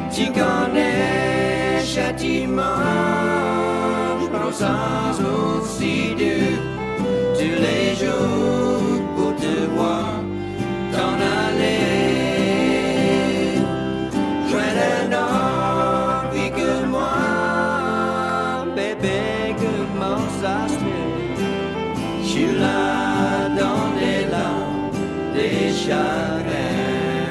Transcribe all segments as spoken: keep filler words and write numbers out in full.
Tu connais châtiment, je pense aussi de tous les jours pour te voir t'en aller. Joindre un homme puis que moi, bébé, comment ça se fait? Je suis là dans des larmes, des chagrins.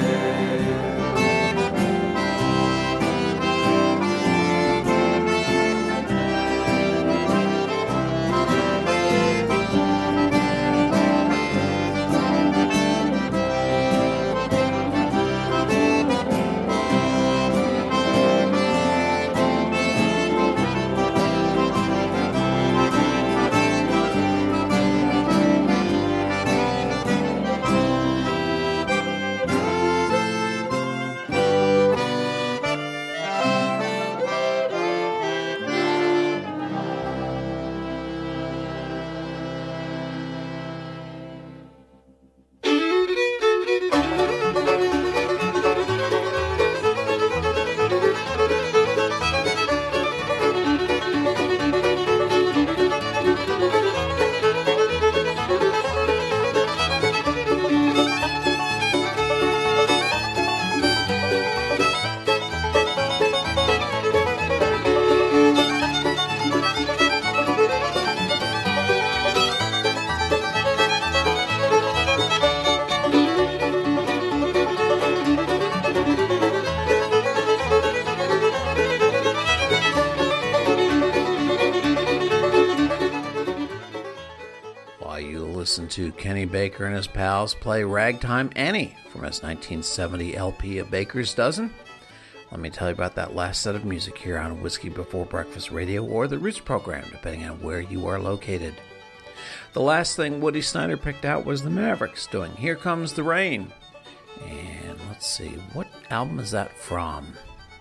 To Kenny Baker and his pals play Ragtime Annie from his nineteen seventy L P A Baker's Dozen. Let me tell you about that last set of music here on Whiskey Before Breakfast Radio or the Roots program, depending on where you are located. The last thing Woody Snyder picked out was the Mavericks doing Here Comes the Rain. And let's see, what album is that from?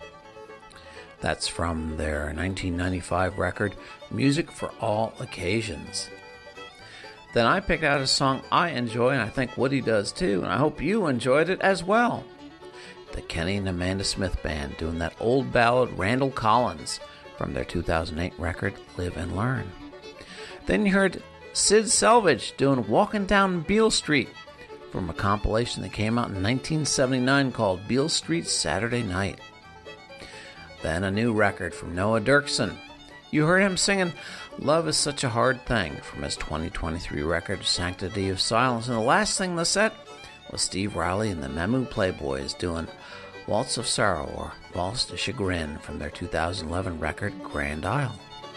That's from their nineteen ninety-five record, Music for All Occasions. Then I picked out a song I enjoy, and I think Woody does too, and I hope you enjoyed it as well. The Kenny and Amanda Smith Band doing that old ballad Randall Collins from their two thousand eight record, Live and Learn. Then you heard Sid Selvage doing Walking Down Beale Street from a compilation that came out in nineteen seventy-nine called Beale Street Saturday Night. Then a new record from Noah Dirksen. You heard him singing Love is Such a Hard Thing from his twenty twenty-three record, Sanctity of Silence. And the last thing in the set was Steve Riley and the Memu Playboys doing Waltz of Sorrow or Valse de Chagrin from their two thousand eleven record, Grand Isle.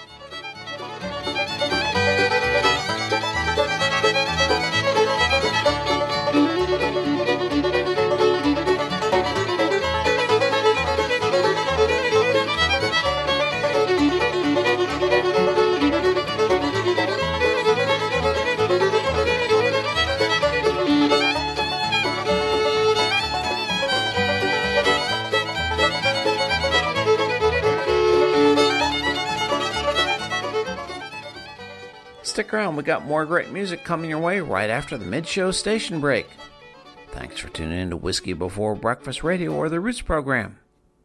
Stick around, we got more great music coming your way right after the mid-show station break. Thanks for tuning in to Whiskey Before Breakfast Radio or the Roots program.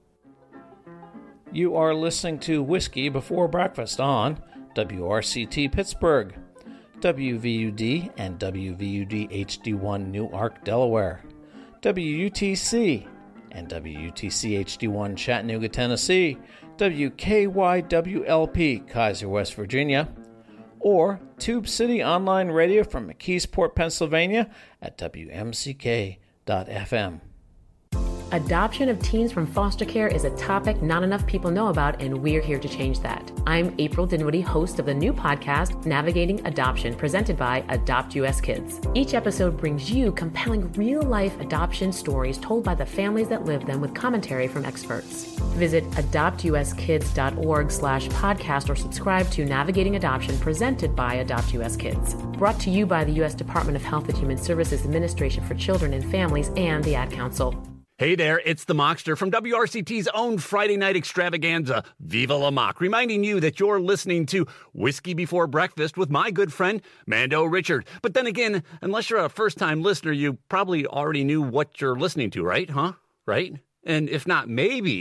You are listening to Whiskey Before Breakfast on W R C T Pittsburgh, W V U D and W V U D H D one Newark, Delaware, W U T C and W U T C H D one Chattanooga, Tennessee, W K Y W L P Kaiser, West Virginia, or Tube City Online Radio from McKeesport, Pennsylvania at W M C K dot F M. Adoption of teens from foster care is a topic not enough people know about, and we're here to change that. I'm April Dinwiddie, host of the new podcast, Navigating Adoption, presented by Adopt U S Kids. Each episode brings you compelling real-life adoption stories told by the families that live them with commentary from experts. Visit adopt u s kids dot org slash podcast or subscribe to Navigating Adoption, presented by Adopt U S Kids. Brought to you by the U S Department of Health and Human Services Administration for Children and Families and the Ad Council. Hey there, it's the Mockster from W R C T's own Friday night extravaganza, Viva La Mock, reminding you that you're listening to Whiskey Before Breakfast with my good friend, Mando Richard. But then again, unless you're a first-time listener, you probably already knew what you're listening to, right? Huh? Right? And if not, maybe,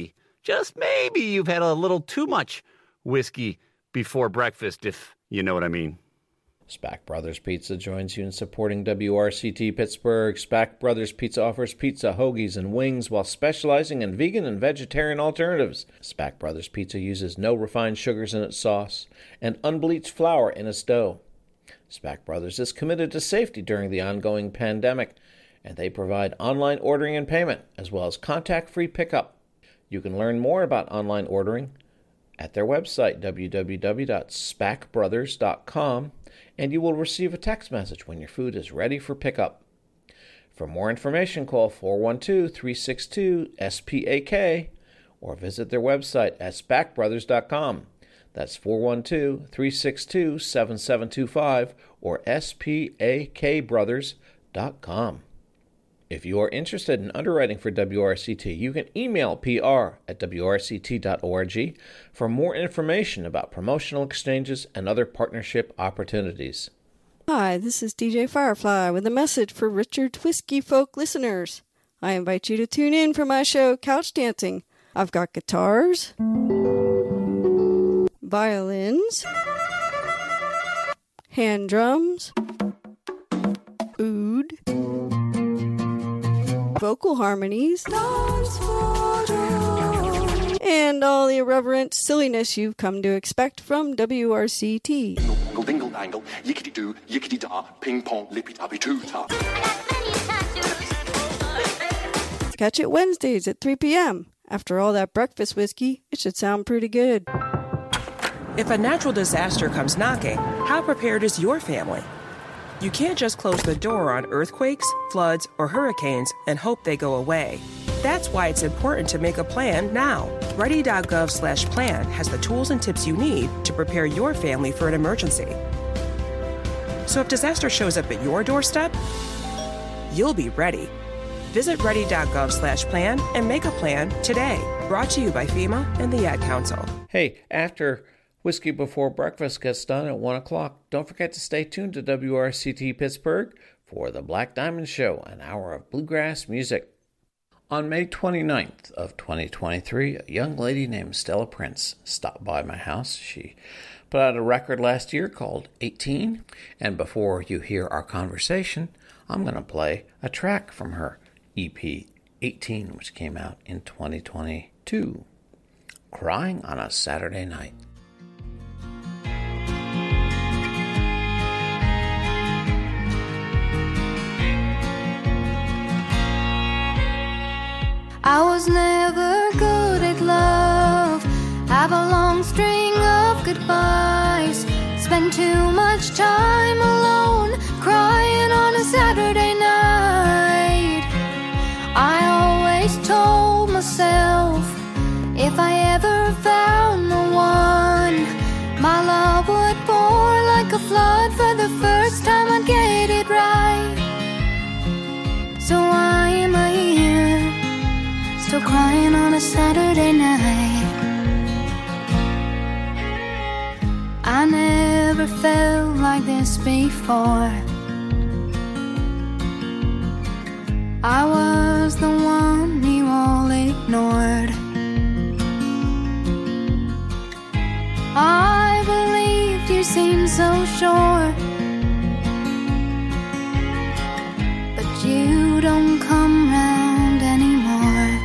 just maybe you've had a little too much whiskey before breakfast, if you know what I mean. Spack Brothers Pizza joins you in supporting W R C T Pittsburgh. Spack Brothers Pizza offers pizza, hoagies, and wings while specializing in vegan and vegetarian alternatives. Spack Brothers Pizza uses no refined sugars in its sauce and unbleached flour in its dough. Spack Brothers is committed to safety during the ongoing pandemic, and they provide online ordering and payment, as well as contact-free pickup. You can learn more about online ordering at their website, w w w dot spack brothers dot com, and you will receive a text message when your food is ready for pickup. For more information, call four one two, three six two, S P A K or visit their website at spack brothers dot com. That's four one two, three six two, seven seven two five or S P A K brothers dot com. If you are interested in underwriting for W R C T, you can email P R at w r c t dot org for more information about promotional exchanges and other partnership opportunities. Hi, this is D J Firefly with a message for Richard Whiskey Folk listeners. I invite you to tune in for my show, Couch Dancing. I've got guitars, violins, hand drums, oud, vocal harmonies, and all the irreverent silliness you've come to expect from W R C T. Dingle, dingle, dangle, yickety doo, yickety da, ping pong, lippy tappy too ta. Catch it Wednesdays at three p.m. After all that breakfast whiskey, it should sound pretty good. If a natural disaster comes knocking, how prepared is your family? You can't just close the door on earthquakes, floods, or hurricanes and hope they go away. That's why it's important to make a plan now. ready dot gov slash plan has the tools and tips you need to prepare your family for an emergency. So if disaster shows up at your doorstep, you'll be ready. Visit ready dot gov slash plan and make a plan today. Brought to you by FEMA and the Ad Council. Hey, after Whiskey Before Breakfast gets done at one o'clock, don't forget to stay tuned to W R C T Pittsburgh for the Black Diamond Show, an hour of bluegrass music. On May twenty-ninth of twenty twenty-three, a young lady named Stella Prince stopped by my house. She put out a record last year called eighteen, and before you hear our conversation, I'm going to play a track from her E P eighteen, which came out in twenty twenty-two, Crying on a Saturday Night. I was never good at love. Have a long string of goodbyes. Spend too much time alone, crying on a Saturday night. I always told myself, if I ever found the one, my love would pour like a flood. For the first time I'd get it right. So why am I here, still crying on a Saturday night? I never felt like this before. I was the one you all ignored. I believed you seemed so sure, but you don't come round anymore.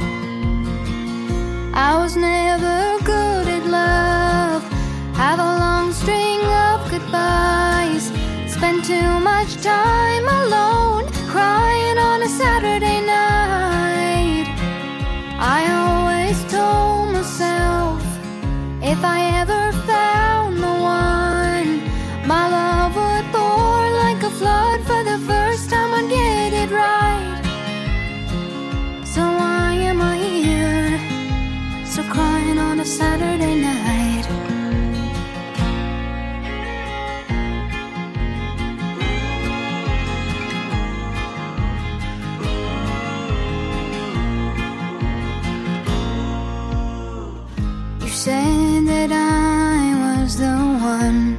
I was never good at love. Have a long string of goodbyes. Spend too much time alone, crying on a Saturday night. I always told myself, if I ever found the one, my love would pour like a flood. For the first time I'd get it right. So why am I here, still crying on a Saturday night? You said that I was the one.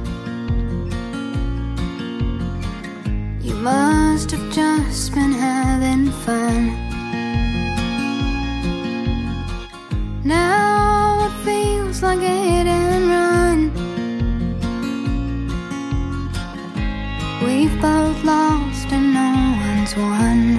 You must have just been having fun. Now now it feels like a hit and run. We've both lost and no one's won.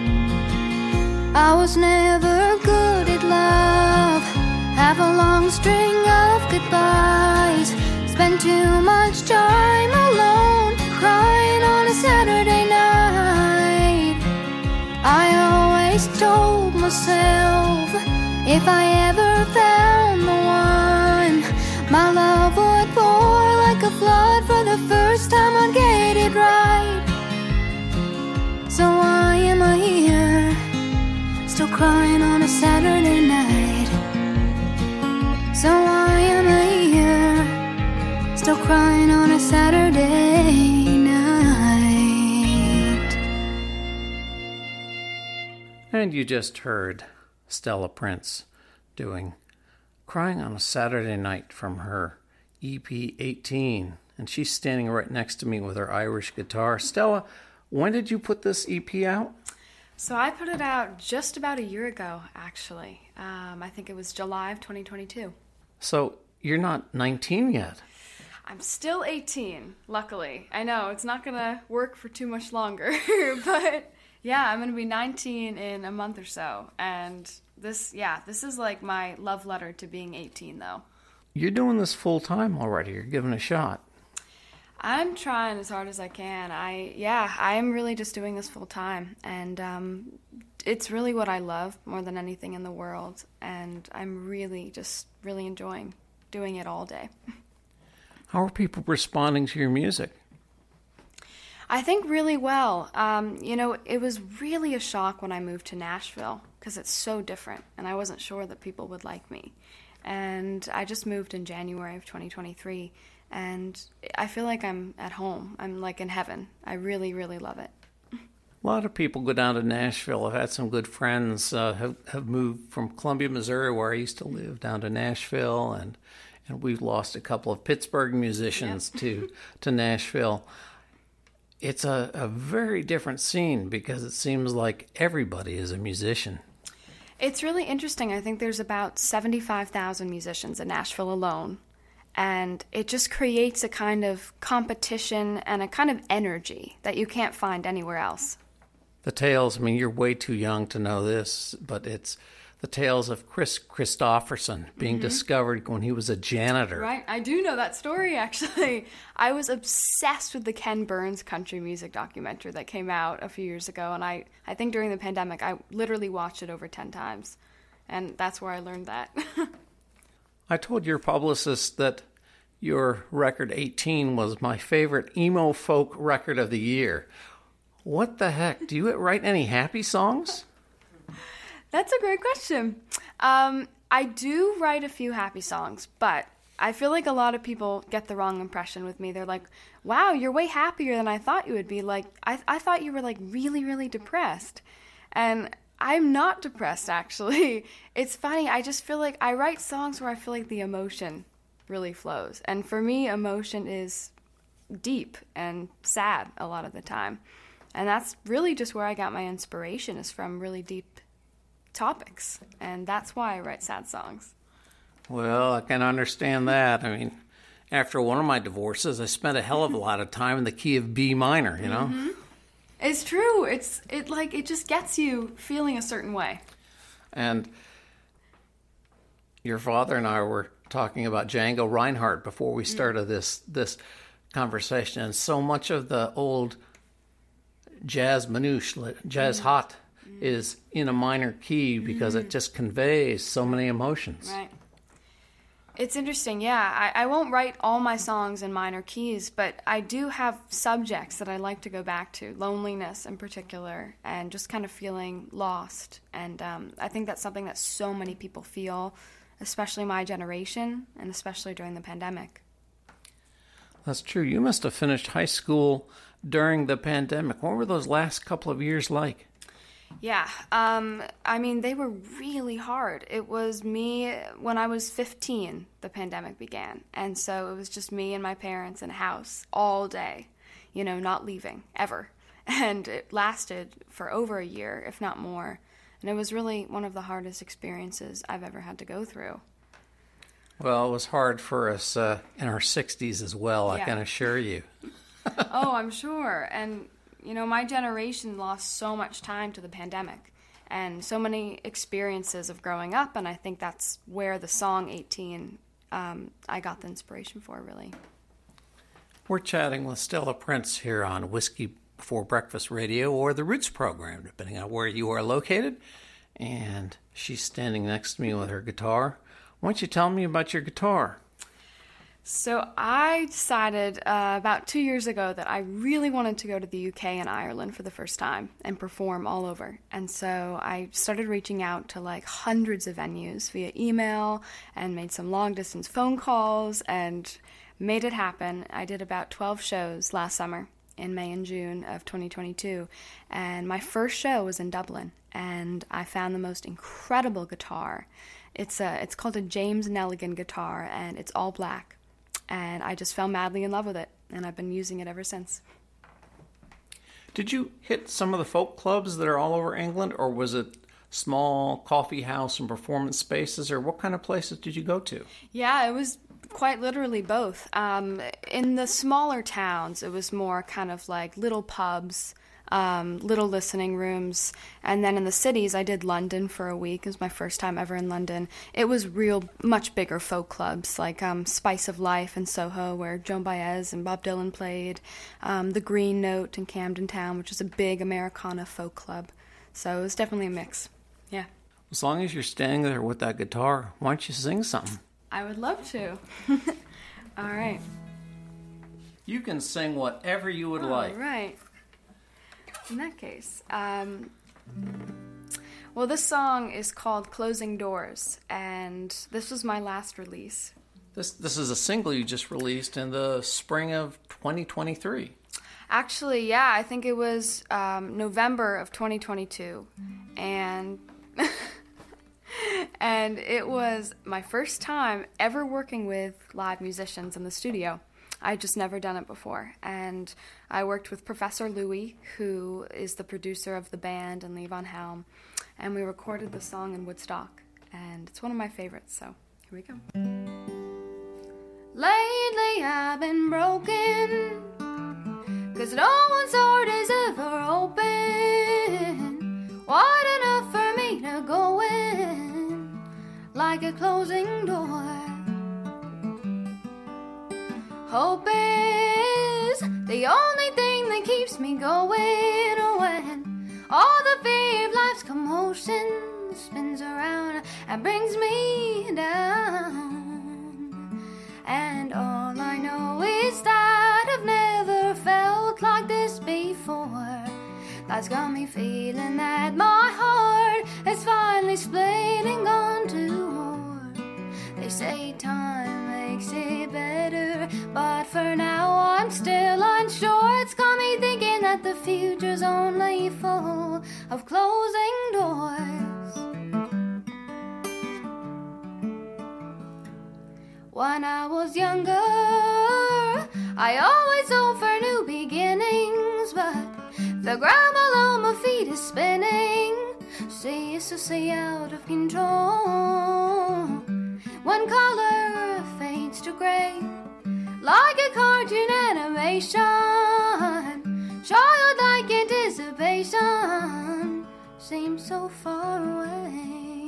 I was never good at love. Have a long string of goodbyes. Spend too much time alone, crying on a Saturday night. I always told myself, if I ever found the one, my love would pour like a flood. For the first time I'd get it right. So why am I here, still crying on a Saturday night? So why am I here, still crying on a Saturday night? And you just heard Stella Prince doing Crying on a Saturday Night from her E P eighteen. And she's standing right next to me with her Irish guitar. Stella, when did you put this E P out? So I put it out just about a year ago, actually. Um, I think it was July of twenty twenty-two. So you're not nineteen yet. I'm still eighteen, luckily. I know, it's not going to work for too much longer. But yeah, I'm going to be nineteen in a month or so. And this, yeah, this is like my love letter to being eighteen, though. You're doing this full time already. You're giving it a shot. I'm trying as hard as I can. I, yeah, I'm really just doing this full time. And um, it's really what I love more than anything in the world. And I'm really just really enjoying doing it all day. How are people responding to your music? I think really well. Um, you know, it was really a shock when I moved to Nashville because it's so different, and I wasn't sure that people would like me. And I just moved in January of twenty twenty-three, and I feel like I'm at home. I'm like in heaven. I really, really love it. A lot of people go down to Nashville. I've had some good friends uh, have, have moved from Columbia, Missouri, where I used to live, down to Nashville, and and we've lost a couple of Pittsburgh musicians yep. to to Nashville. It's a, a very different scene because it seems like everybody is a musician. It's really interesting. I think there's about seventy-five thousand musicians in Nashville alone, and it just creates a kind of competition and a kind of energy that you can't find anywhere else. The tales, I mean, you're way too young to know this, but it's the tales of Chris Christopherson being mm-hmm. discovered when he was a janitor. Right, I do know that story, actually. I was obsessed with the Ken Burns country music documentary that came out a few years ago, and I, I think during the pandemic, I literally watched it over ten times, and that's where I learned that. I told your publicist that your record eighteen was my favorite emo folk record of the year. What the heck? Do you write any happy songs? That's a great question. Um, I do write a few happy songs, but I feel like a lot of people get the wrong impression with me. They're like, wow, you're way happier than I thought you would be. Like, I, I thought you were, like, really, really depressed. And I'm not depressed, actually. It's funny. I just feel like I write songs where I feel like the emotion really flows. And for me, emotion is deep and sad a lot of the time. And that's really just where I got my inspiration, is from really deep topics, and that's why I write sad songs. Well, I can understand that. I mean, after one of my divorces, I spent a hell of a lot of time in the key of B minor, you know? Mm-hmm. It's true. It's it like it just gets you feeling a certain way. And your father and I were talking about Django Reinhardt before we started mm-hmm. this this conversation, and so much of the old jazz manouche, jazz mm-hmm. hot, is in a minor key because mm-hmm. it just conveys so many emotions. Right. It's interesting, yeah. I, I won't write all my songs in minor keys, but I do have subjects that I like to go back to, loneliness in particular, and just kind of feeling lost. And um, I think that's something that so many people feel, especially my generation, and especially during the pandemic. That's true. You must have finished high school during the pandemic. What were those last couple of years like? Yeah, um, I mean, they were really hard. It was me, when I was fifteen, the pandemic began. And so it was just me and my parents in a house all day, you know, not leaving, ever. And it lasted for over a year, if not more. And it was really one of the hardest experiences I've ever had to go through. Well, it was hard for us uh, in our sixties as well, I Yeah. can assure you. Oh, I'm sure. And, you know, my generation lost so much time to the pandemic and so many experiences of growing up, and I think that's where the song eighteen, um, I got the inspiration for, really. We're chatting with Stella Prince here on Whiskey Before Breakfast Radio, or the Roots program, depending on where you are located. And she's standing next to me with her guitar. Why don't you tell me about your guitar? So I decided uh, about two years ago that I really wanted to go to the U K and Ireland for the first time and perform all over. And so I started reaching out to like hundreds of venues via email and made some long distance phone calls and made it happen. I did about twelve shows last summer in May and June of twenty twenty-two. And my first show was in Dublin, and I found the most incredible guitar. It's a, it's called a James Nelligan guitar, and it's all black. And I just fell madly in love with it, and I've been using it ever since. Did you hit some of the folk clubs that are all over England, or was it small coffee house and performance spaces, or what kind of places did you go to? Yeah, it was quite literally both. Um, in the smaller towns, it was more kind of like little pubs, um, little listening rooms. And then in the cities, I did London for a week. It was my first time ever in London. It was real, much bigger folk clubs, like um, Spice of Life in Soho, where Joan Baez and Bob Dylan played. Um, the Green Note in Camden Town, which is a big Americana folk club. So it was definitely a mix. Yeah. As long as you're standing there with that guitar, why don't you sing something? I would love to. All right. You can sing whatever you would All like. right. In that case, um, well, this song is called Closing Doors, and this was my last release. This this is a single you just released in the spring of twenty twenty-three. Actually, yeah, I think it was um, November of twenty twenty-two, and and it was my first time ever working with live musicians in the studio. I'd just never done it before, and I worked with Professor Louis, who is the producer of the band, and Levon Helm, and we recorded the song in Woodstock, and it's one of my favorites, so here we go. Lately I've been broken, 'cause no one's heart is ever open, wide enough for me to go in, like a closing door. Hope is the only thing that keeps me going when all the fear of life's commotion spins around and brings me down. And all I know is that I've never felt like this before. That's got me feeling that my heart is finally splitting on two. They say time makes it better, but for now I'm still unsure. It's got me thinking that the future's only full of closing doors. When I was younger, I always hoped for new beginnings, but the ground below my feet is spinning, see, it's just so out of control. When color fades to gray, like a cartoon animation, childlike anticipation seems so far away.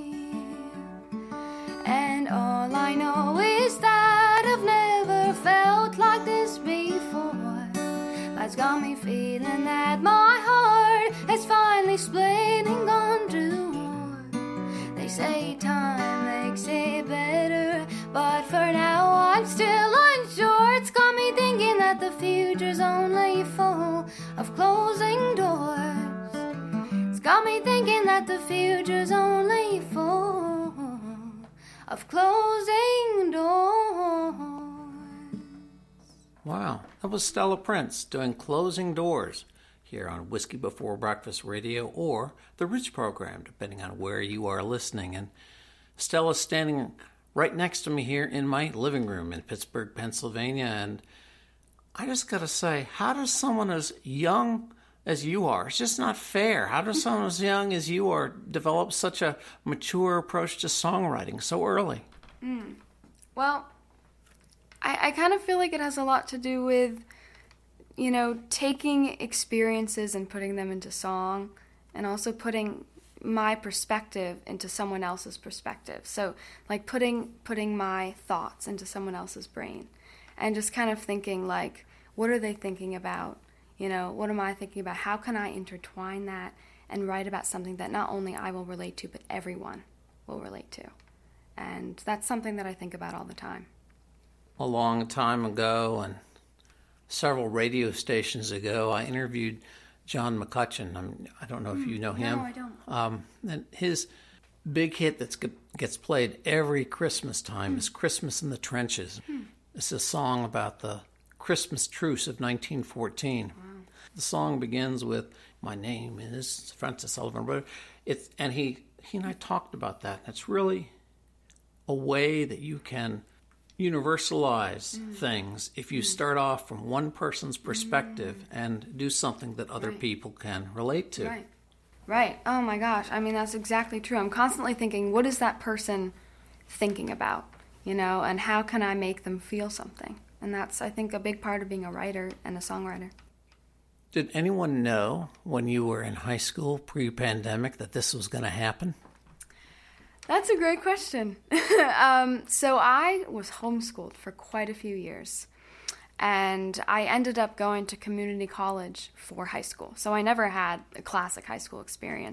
And all I know is that I've never felt like this before. That's got me feeling that my heart is finally splitting on two. They say time makes it better, but for now I'm still unsure. It's got me thinking that the future's only full of closing doors. It's got me thinking that the future's only full of closing doors. Wow, that was Stella Prince doing Closing Doors here on Whiskey Before Breakfast Radio or the Roots program, depending on where you are listening. And Stella's standing right next to me here in my living room in Pittsburgh, Pennsylvania. And I just got to say, how does someone as young as you are. It's just not fair. How does someone as young as you are develop such a mature approach to songwriting so early? Mm. Well, I, I kind of feel like it has a lot to do with, you know, taking experiences and putting them into song, and also putting my perspective into someone else's perspective. So, like, putting putting my thoughts into someone else's brain, and just kind of thinking, like, what are they thinking about? You know, what am I thinking about? How can I intertwine that and write about something that not only I will relate to, but everyone will relate to? And that's something that I think about all the time. A long time ago, and several radio stations ago, I interviewed John McCutcheon. I'm, I don't know if you know him. No, I don't. Um, and his big hit that gets played every Christmas time mm. is Christmas in the Trenches. Mm. It's a song about the Christmas truce of nineteen fourteen. Wow. The song begins with, "My name is Francis Sullivan." It's, and he, he and I talked about that. It's really a way that you can universalize mm. things if you mm. start off from one person's perspective mm. and do something that other right. people can relate to. Right. Right. Oh my gosh. I mean, that's exactly true. I'm constantly thinking, what is that person thinking about? You know, and how can I make them feel something? And that's, I think, a big part of being a writer and a songwriter. Did anyone know when you were in high school pre-pandemic that this was going to happen? That's a great question. um, so I was homeschooled for quite a few years, and I ended up going to community college for high school. So I never had a classic high school experience.